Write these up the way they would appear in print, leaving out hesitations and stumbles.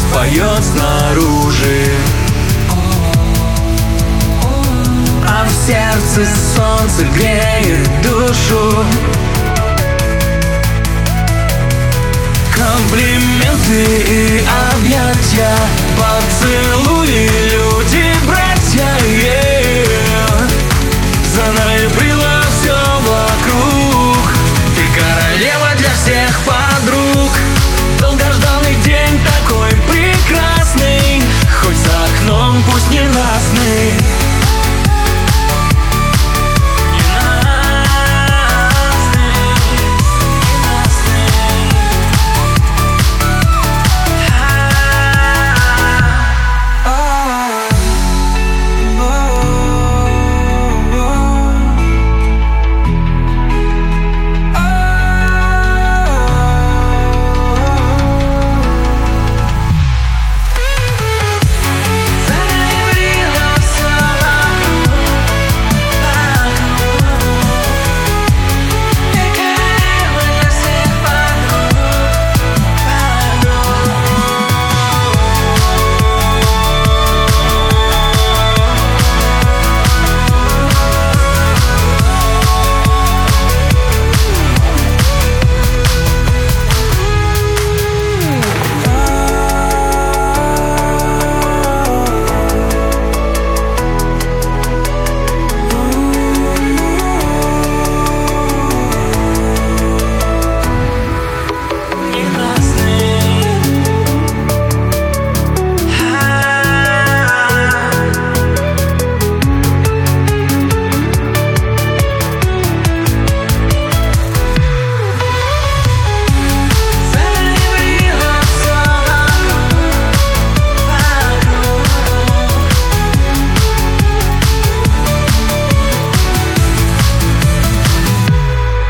поет снаружи, а в сердце солнце греет душу. Комплименты и объятия, поцелуи, люди, братья, за нами было все вокруг. Ты королева для всех подруг. Долгожданный день такой прекрасный, хоть за окном пусть ненастный.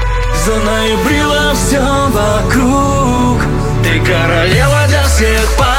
Заноябрило все вокруг. Ты королева для всех.